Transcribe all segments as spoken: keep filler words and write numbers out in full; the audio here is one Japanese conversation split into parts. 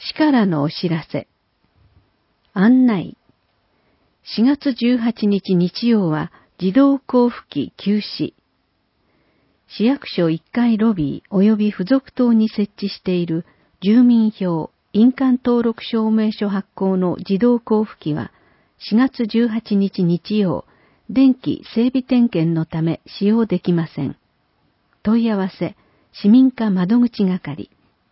市からのお知らせ。案内。しがつじゅうはちにち日曜は自動交付機休止。市役所いっかいロビー及び付属棟に設置している住民票、印鑑登録証明書発行の自動交付機はしがつじゅうはちにち日曜、電気整備点検のため使用できません。問い合わせ、市民課窓口係。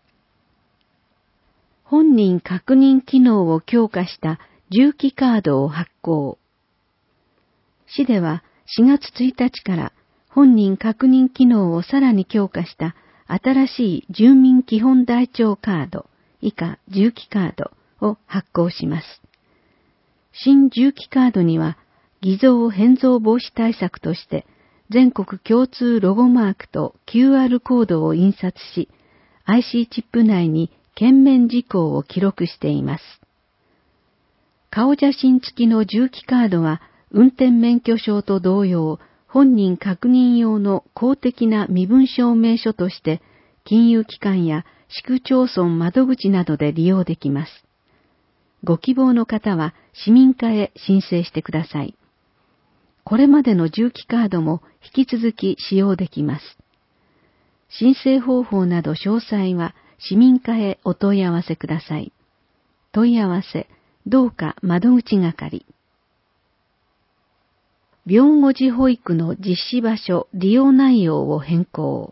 本人確認機能を強化した重機カードを発行。市ではしがつついたちから本人確認機能をさらに強化した新しい住民基本台帳カード、以下重機カードを発行します。新重機カードには偽造変造防止対策として全国共通ロゴマークと キューアール コードを印刷し、アイシー チップ内に券面事項を記録しています。顔写真付きの重機カードは運転免許証と同様、本人確認用の公的な身分証明書として金融機関や市区町村窓口などで利用できます。ご希望の方は市民課へ申請してください。これまでの重機カードも引き続き使用できます。申請方法など詳細は市民課へお問い合わせください。問い合わせ、どうか窓口係。病後児保育の実施場所、利用内容を変更。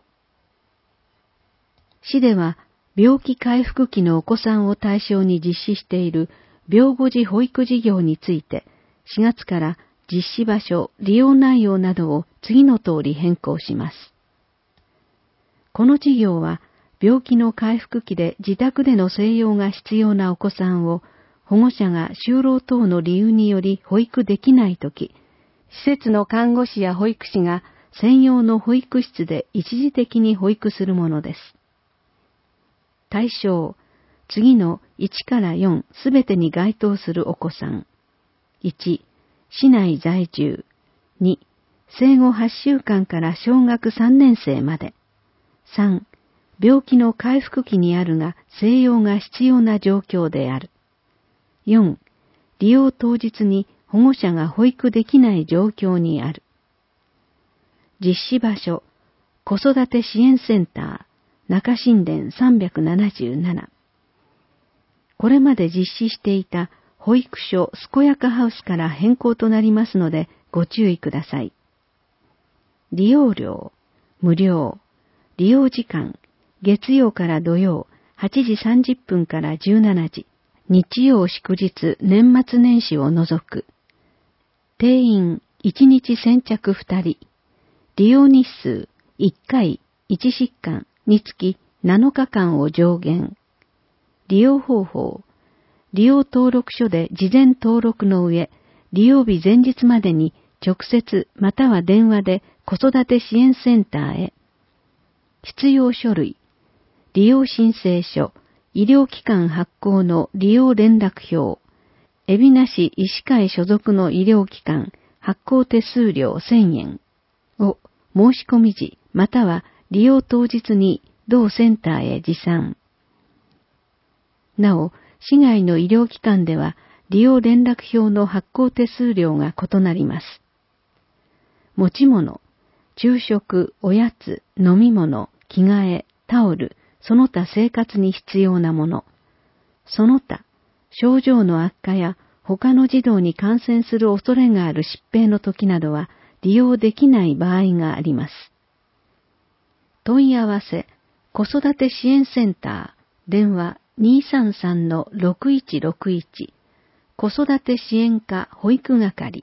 市では、病気回復期のお子さんを対象に実施している病後児保育事業について、しがつから実施場所、利用内容などを次の通り変更します。この事業は、病気の回復期で自宅での静養が必要なお子さんを、保護者が就労等の理由により保育できないとき、施設の看護師や保育士が専用の保育室で一時的に保育するものです。対象、次のいちからよんすべてに該当するお子さん。いち、市内在住。に、生後はっしゅうかんから小学さんねん生まで。さん、病気の回復期にあるが静養が必要な状況である。よん、利用当日に保護者が保育できない状況にある。実施場所、子育て支援センター、中新田さんびゃくななじゅうなな。これまで実施していた保育所すこやかハウスから変更となりますのでご注意ください。利用料、無料。利用時間、月曜から土曜はちじさんじゅっぷんからじゅうしちじ、日曜祝日年末年始を除く。定員いちにち先着ふたり。利用日数いっかいいち疾患につきなのかかんを上限。利用方法。利用登録書で事前登録の上、利用日前日までに直接または電話で子育て支援センターへ。必要書類。利用申請書、医療機関発行の利用連絡票、海老名市医師会所属の医療機関発行手数料せんえんを申し込み時または利用当日に同センターへ持参。なお、市外の医療機関では利用連絡票の発行手数料が異なります。持ち物、昼食、おやつ、飲み物、着替え、タオル、その他生活に必要なもの、その他、症状の悪化や他の児童に感染する恐れがある疾病の時などは利用できない場合があります。問い合わせ、子育て支援センター、電話 にーさんさんのろくいちろくいち、子育て支援課保育係。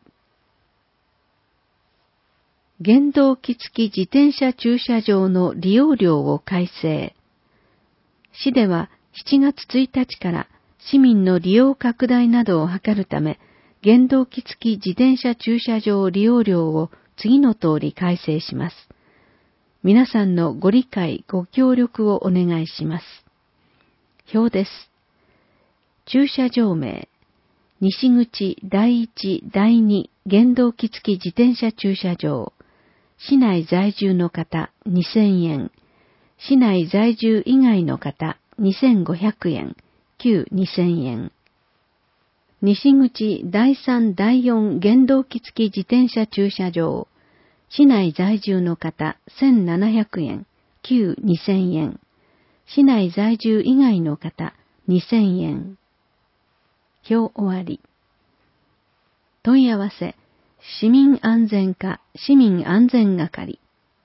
原動機付き自転車駐車場の利用料を改正。市ではしちがつついたちから市民の利用拡大などを図るため、原動機付き自転車駐車場利用料を次の通り改正します。皆さんのご理解、ご協力をお願いします。表です。駐車場名、西口だいいちだいに原動機付き自転車駐車場。市内在住の方にせんえん、市内在住以外の方にせんごひゃくえん、 旧にせんえん。西口だいさんだいよん原動機付き自転車駐車場。市内在住の方せんななひゃくえん、旧にせんえん。市内在住以外の方にせんえん。表終わり。問い合わせ、市民安全課市民安全係。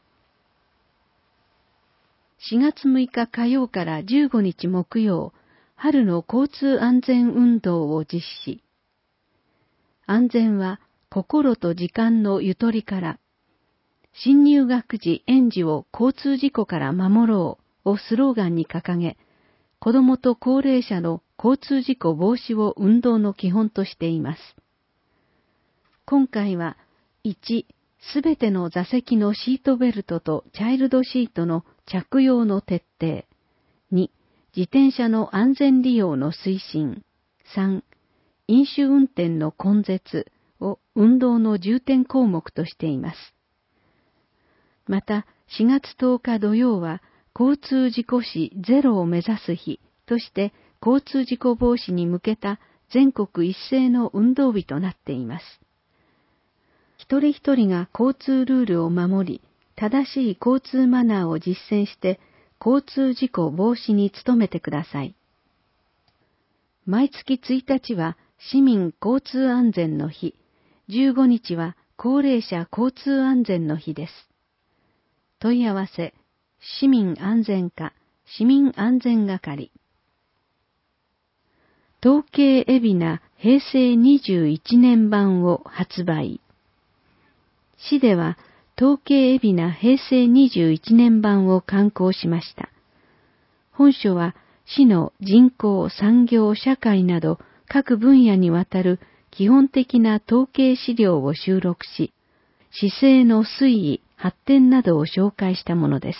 しがつむいか火曜からじゅうごにち木曜、春の交通安全運動を実施。安全は心と時間のゆとりから、新入学時園児を交通事故から守ろうをスローガンに掲げ、子どもと高齢者の交通事故防止を運動の基本としています。今回はいち、すべての座席のシートベルトとチャイルドシートの着用の徹底。に、自転車の安全利用の推進。さん、飲酒運転の根絶を運動の重点項目としています。また、しがつとおか土曜は、交通事故死ゼロを目指す日として、交通事故防止に向けた全国一斉の運動日となっています。一人一人が交通ルールを守り、正しい交通マナーを実践して、交通事故防止に努めてください。毎月ついたちは市民交通安全の日、じゅうごにちは高齢者交通安全の日です。問い合わせ、市民安全課、市民安全係。統計海老名平成にじゅういちねん版を発売。市では、統計海老名平成にじゅういちねん版を刊行しました。本書は、市の人口、産業、社会など各分野にわたる基本的な統計資料を収録し、市政の推移、発展などを紹介したものです。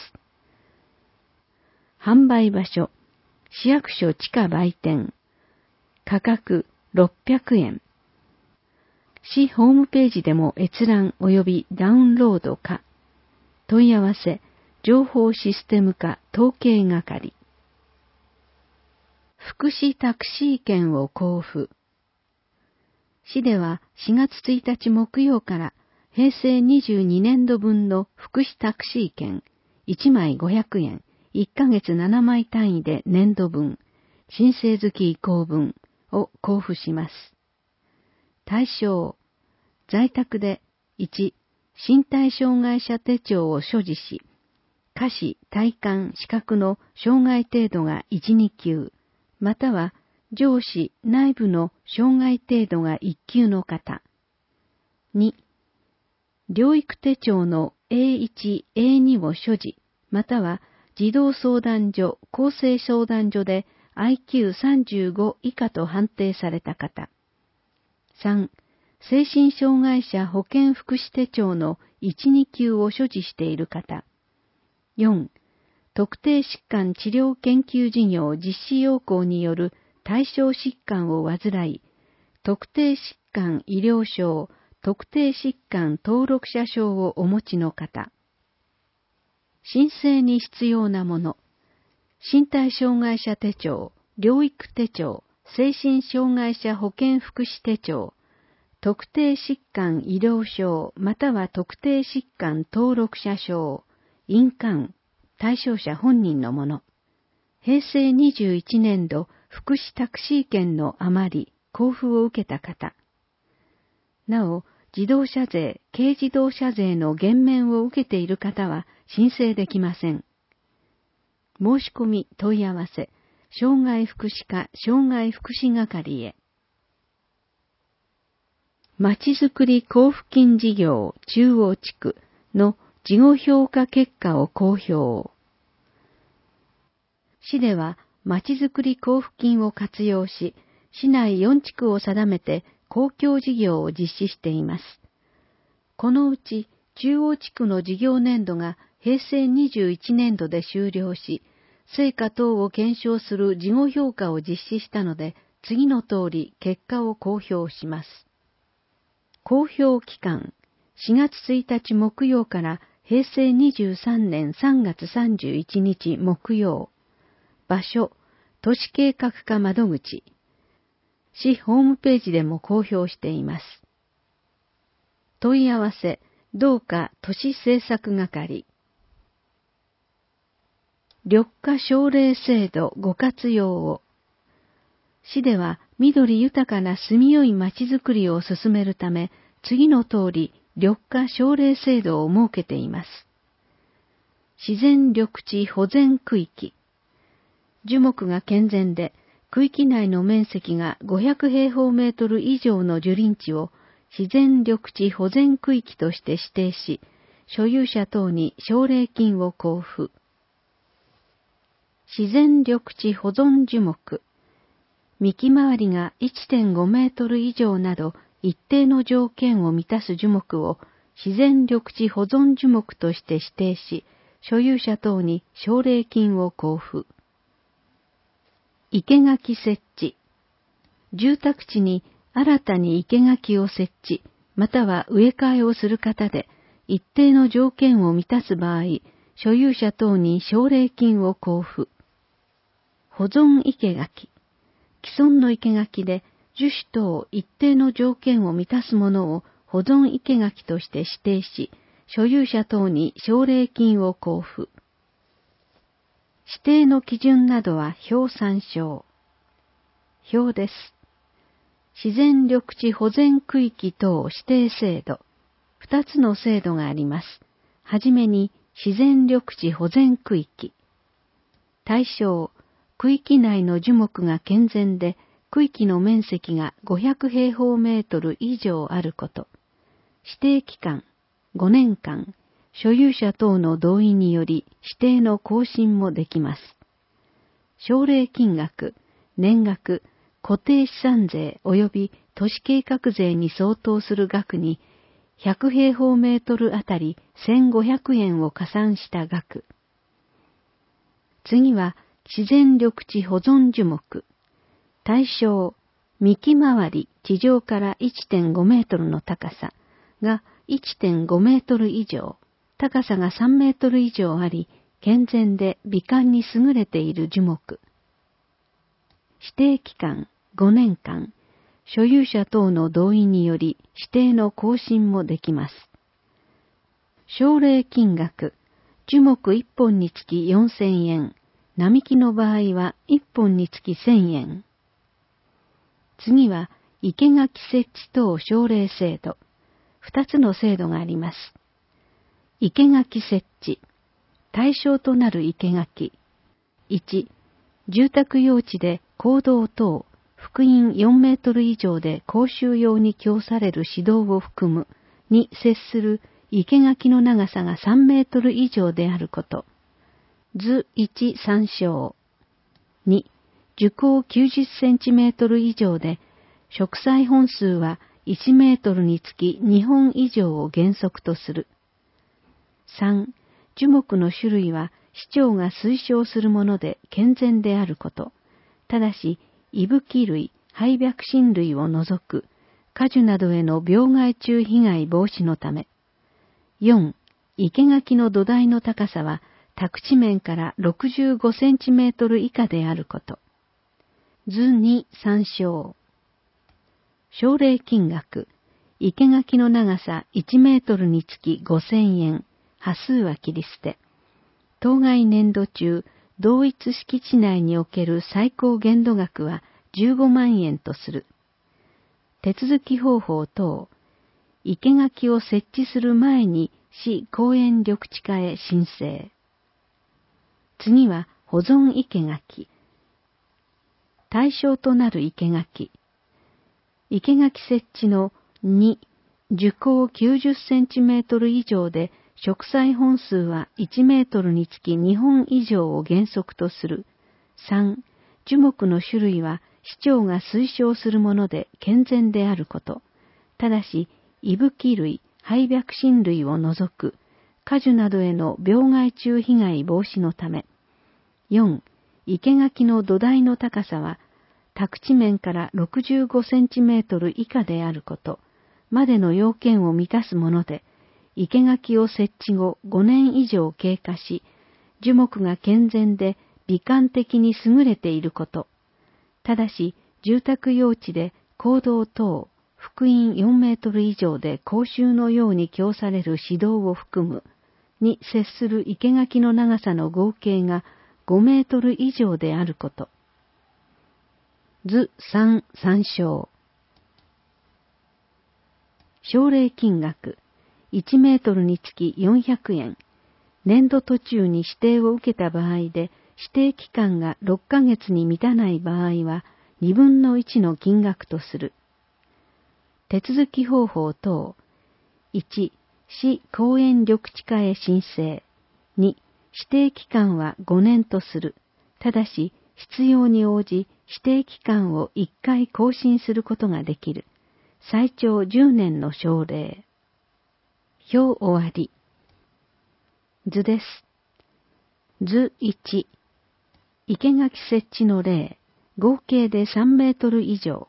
販売場所、市役所地下売店。価格ろっぴゃくえん。市ホームページでも閲覧及びダウンロード可。問い合わせ、情報システム課統計係。福祉タクシー券を交付。市ではしがつついたち木曜から平成にじゅうにねんどぶんの福祉タクシー券いちまいごひゃくえん、いっかげつななまい単位で年度分、申請月移行分を交付します。対象、在宅でいち、身体障害者手帳を所持し、下肢、体幹、視覚の障害程度がいち、にきゅう、または上肢、内部の障害程度がいっきゅうの方。に、療育手帳の エーいち、エーに を所持、または児童相談所、厚生相談所で アイキューさんじゅうご 以下と判定された方。さん、精神障害者保健福祉手帳のいち、にきゅうを所持している方。よん、特定疾患治療研究事業実施要項による対象疾患を患い、特定疾患医療証、特定疾患登録者証をお持ちの方。申請に必要なもの。身体障害者手帳、療育手帳、精神障害者保健福祉手帳、特定疾患医療証または特定疾患登録者証、印鑑、対象者本人のもの。平成にじゅういちねんど福祉タクシー券の余り、交付を受けた方。なお、自動車税、軽自動車税の減免を受けている方は申請できません。申し込み問い合わせ、障害福祉課障害福祉係へ。まちづくり交付金事業中央地区の事後評価結果を公表。市ではまちづくり交付金を活用し、市内よんちくを定めて公共事業を実施しています。このうち中央地区の事業年度が平成にじゅういちねんどで終了し、成果等を検証する事後評価を実施したので、次の通り結果を公表します。公表期間、しがつついたち木曜から平成にじゅうさんねんさんがつさんじゅういちにち木曜。場所、 都市計画課窓口、市ホームページでも公表しています。問い合わせ、どうか都市政策係。緑化奨励制度ご活用を。市では緑豊かな住みよいまちづくりを進めるため、次の通り緑化奨励制度を設けています。自然緑地保全区域。樹木が健全で、区域内の面積がごひゃくへいほうメートル以上の樹林地を自然緑地保全区域として指定し、所有者等に奨励金を交付。自然緑地保存樹木。幹回りが いってんごメートル以上など一定の条件を満たす樹木を自然緑地保存樹木として指定し、所有者等に奨励金を交付。生垣設置。住宅地に新たに生垣を設置、または植え替えをする方で、一定の条件を満たす場合、所有者等に奨励金を交付。保存生垣。既存の生垣で樹種等一定の条件を満たすものを保存生垣として指定し、所有者等に奨励金を交付。指定の基準などは表参照。表です。自然緑地保全区域等指定制度。二つの制度があります。はじめに自然緑地保全区域。対象、区域内の樹木が健全で、区域の面積がごひゃくへいほうメートル以上あること。指定期間、ごねんかん。所有者等の同意により指定の更新もできます。奨励金額、年額、固定資産税及び都市計画税に相当する額にひゃくへいほうメートルあたりせんごひゃくえんを加算した額。次は自然緑地保存樹木。対象、幹回り地上から いってんごメートルの高さが いってんごメートル以上。高さがさんメートル以上あり、健全で美観に優れている樹木。指定期間ごねんかん、所有者等の同意により指定の更新もできます。奨励金額、樹木いっぽんにつきよんせんえん、並木の場合はいっぽんにつきせんえん。次は、生垣設置等奨励制度。二つの制度があります。生垣設置。対象となる生垣。いち、住宅用地で公道等、幅員よんメートル以上で公衆用に供される市道を含むに接する生垣の長さがさんメートル以上であること。図いち参照。に、樹高きゅうじゅっセンチメートル以上で、植栽本数はいちメートルにつきにほん以上を原則とする。さん、樹木の種類は市長が推奨するもので健全であること。ただし、いぶき類、灰白新類を除く、果樹などへの病害虫被害防止のため。よん、生垣の土台の高さは、宅地面からろくじゅうごセンチメートル以下であること。図に参照。奨励金額、生垣の長さいちメートルにつきごせんえん、端数は切り捨て。当該年度中、同一敷地内における最高限度額はじゅうごまんえんとする。手続き方法等、生垣を設置する前に市公園緑地課へ申請。次は保存生垣。対象となる生垣。生垣設置のに、樹高きゅうじゅっセンチメートル以上で植栽本数はいちメートルにつきにほん以上を原則とする。さん、樹木の種類は市長が推奨するもので健全であること。ただし、いぶき類、灰白新類を除く、果樹などへの病害虫被害防止のため。よん、生垣の土台の高さは、宅地面からろくじゅうごセンチメートル以下であること、までの要件を満たすもので、生垣を設置後ごねん以上経過し、樹木が健全で美観的に優れていること。ただし、住宅用地で公道等、幅員よんメートル以上で公衆のように供される指導を含む、に接する生垣の長さの合計がごメートル以上であること。図さん参照。奨励金額、いちメートルにつきよんひゃくえん。年度途中に指定を受けた場合で、指定期間がろっかげつに満たない場合は、にぶんのいちの金額とする。手続き方法等。いち、市公園緑地課へ申請。に、指定期間はごねんとする。ただし、必要に応じ、指定期間をいっかい更新することができる。最長じゅうねんの奨励。表終わり。図です。図いち。生垣設置の例。合計でさんメートル以上。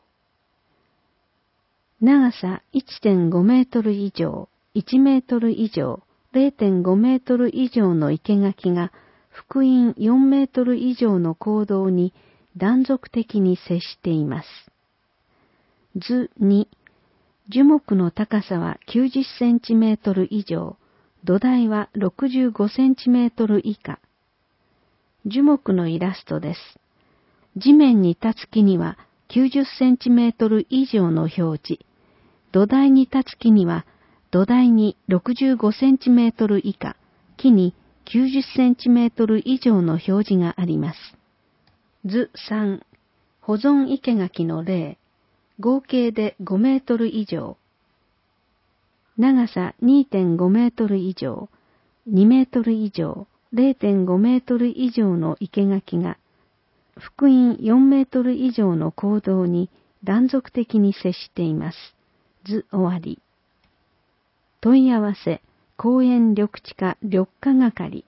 長さ いってんごメートル以上、いちメートル以上、れいてんごメートル以上の生垣が幅員よんメートル以上の公道に断続的に接しています。図に。樹木の高さはきゅうじゅっセンチメートル以上、土台はろくじゅうごセンチメートル以下。樹木のイラストです。地面に立つ木にはきゅうじゅっセンチメートル以上の表示、土台に立つ木には土台にろくじゅうごセンチメートル以下、木にきゅうじゅっセンチメートル以上の表示があります。図さん、保存生垣の例。合計でごメートル以上。長さ にてんごメートル以上、にメートル以上、れいてんごメートル以上の生垣が、幅員よんメートル以上の公道に断続的に接しています。図終わり。問い合わせ、公園緑地課緑化係。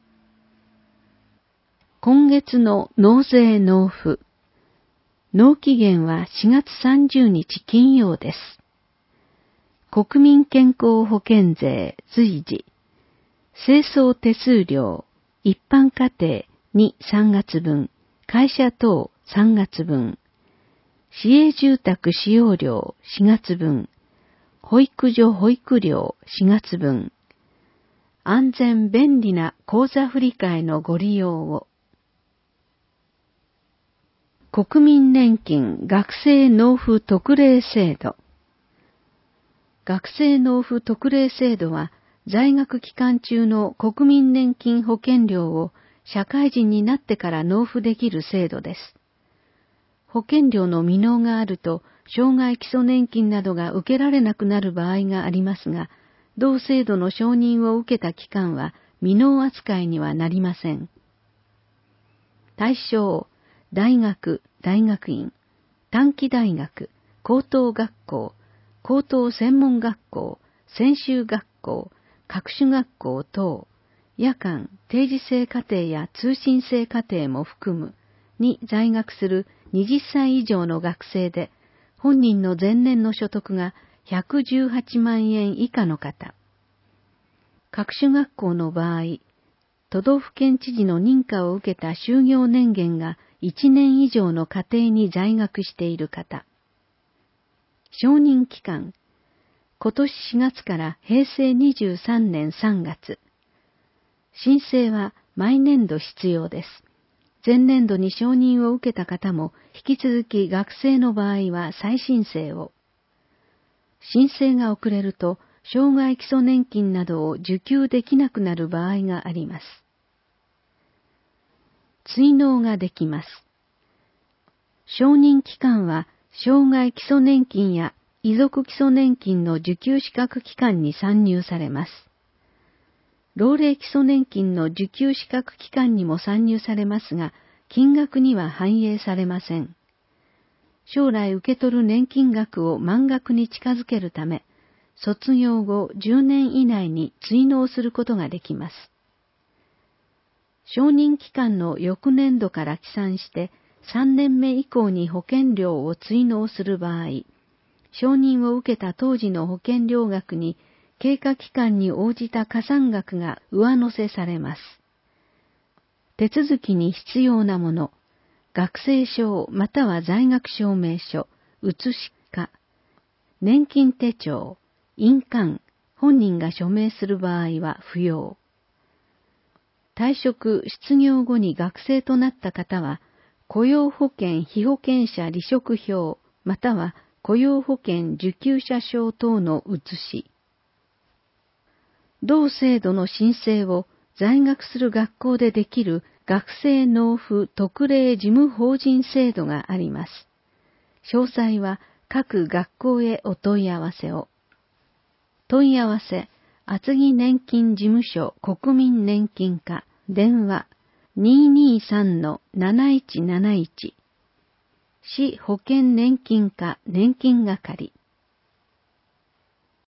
今月の納税納付。納期限はしがつさんじゅうにち金曜です。国民健康保険税随時。清掃手数料、一般家庭にさんがつぶん、会社等さんがつぶん。市営住宅使用料しがつぶん。保育所保育料しがつぶん。安全便利な口座振替のご利用を。国民年金学生納付特例制度。学生納付特例制度は、在学期間中の国民年金保険料を社会人になってから納付できる制度です。保険料の未納があると、障害基礎年金などが受けられなくなる場合がありますが、同制度の承認を受けた期間は未納扱いにはなりません。対象、大学、大学院、短期大学、高等学校、高等専門学校、専修学校、各種学校等、夜間、定時制課程や通信制課程も含む、に在学するはたち以上の学生で、本人の前年の所得がひゃくじゅうはちまんえん以下の方。各種学校の場合、都道府県知事の認可を受けた就業年限がいちねん以上の家庭に在学している方。承認期間、今年しがつからへいせいにじゅうさんねんさんがつ。申請は毎年度必要です。前年度に承認を受けた方も引き続き学生の場合は再申請を。申請が遅れると、障害基礎年金などを受給できなくなる場合があります。追納ができます。承認期間は、障害基礎年金や遺族基礎年金の受給資格期間に算入されます。老齢基礎年金の受給資格期間にも算入されますが、金額には反映されません。将来受け取る年金額を満額に近づけるため、卒業後じゅうねん以内に追納することができます。承認期間の翌年度から起算してさんねんめ以降に保険料を追納する場合、承認を受けた当時の保険料額に経過期間に応じた加算額が上乗せされます。 手続きに必要なもの、学生証または在学証明書、写しか、年金手帳、印鑑、本人が署名する場合は不要。退職・失業後に学生となった方は、雇用保険被保険者離職票、または雇用保険受給者証等の写し。同制度の申請を在学する学校でできる学生納付特例事務法人制度があります。詳細は各学校へお問い合わせを。問い合わせ、厚木年金事務所国民年金課、電話 にーにーさんのなないちなないち。市保険年金課年金係。